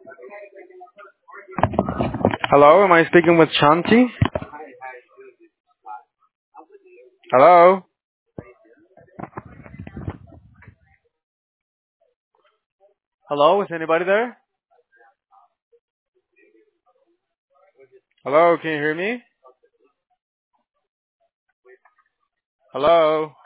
Hello, am I speaking with Shanti? Hello? Hello, is anybody there? Hello, can you hear me? Hello?